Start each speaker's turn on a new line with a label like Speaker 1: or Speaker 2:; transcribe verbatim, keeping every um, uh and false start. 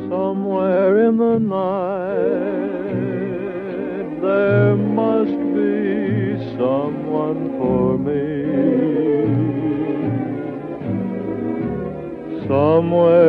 Speaker 1: Somewhere in the night there must be someone for me. Somewhere